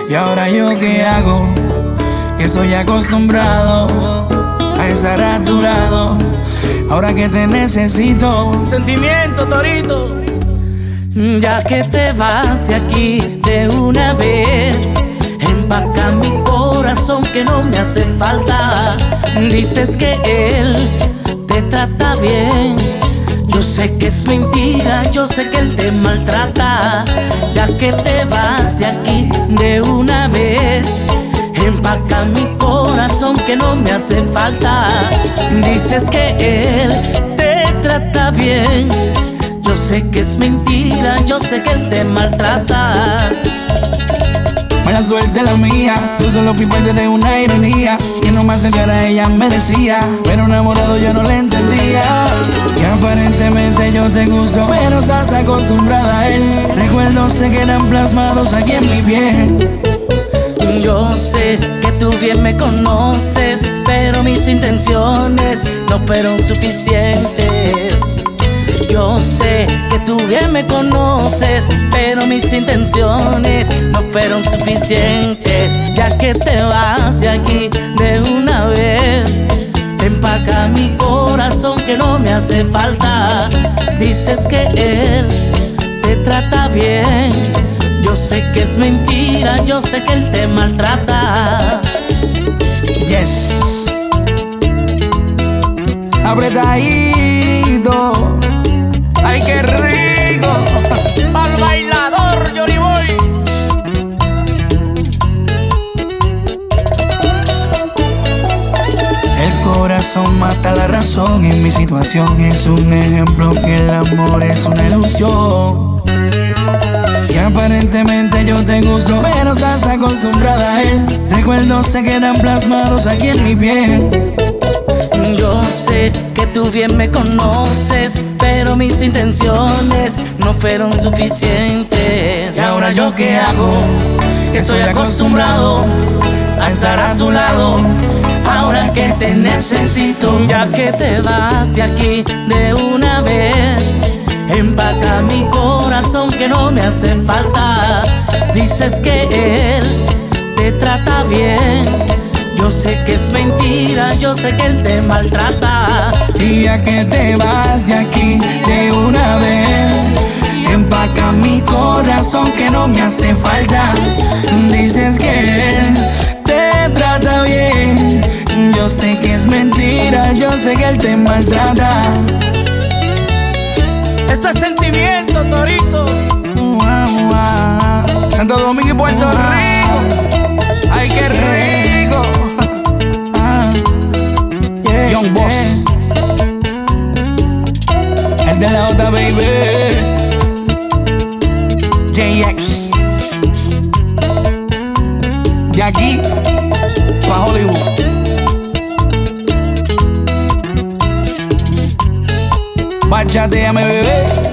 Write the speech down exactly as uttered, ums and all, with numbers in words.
¿Y ahora yo qué hago? Que estoy acostumbrado a estar a tu lado. Ahora que te necesito. Sentimiento, Torito. Ya que te vas de aquí de una vez, empaca mi corazón que no me hace falta. Dices que él te trata bien, yo sé que es mentira, yo sé que él te maltrata. Ya que te vas de aquí de una vez, empaca mi corazón que no me hace falta. Dices que él te trata bien, yo sé que es mentira, yo sé que él te maltrata. Mala suerte la mía, yo solo fui parte de una ironía. Que no me acercara ella me decía, pero enamorado yo no le entendía. Que aparentemente yo te gusto, pero estás acostumbrada a él. Recuerdos se quedan plasmados aquí en mi piel. Yo sé que tú bien me conoces, pero mis intenciones no fueron suficientes. Yo sé que tú bien me conoces, pero mis intenciones no fueron suficientes. Ya que te vas de aquí de una vez, empaca mi corazón que no me hace falta. Dices que él te trata bien, yo sé que es mentira, yo sé que él te maltrata. Yes. Apretadito. Ay, qué rico. Al bailador, Johnny Boy. El corazón mata la razón. En mi situación es un ejemplo que el amor es una ilusión. Y aparentemente yo te gusto, pero estás acostumbrada a él. Recuerdos se quedan plasmados aquí en mi piel. Yo sé que tú bien me conoces, pero mis intenciones no fueron suficientes. ¿Y ahora yo qué hago? Que estoy acostumbrado a estar a tu lado. Ahora que te necesito. Ya que te vas de aquí de una vez, empaca mi corazón que no me hace falta. Dices que él te trata bien, yo sé que es mentira, yo sé que él te maltrata. Y ya que te vas de aquí de una vez, empaca mi corazón que no me hace falta. Dices que él te trata bien, yo sé que es mentira, yo sé que él te maltrata. Esto es sentimiento, Torito. Wow, wow. Santo Domingo y Puerto Rico. Ay, qué rico. Ah, yeah, Young Boss. Yeah. El de la otra, baby. J X. De aquí pa' Hollywood. Bachateame, bebé.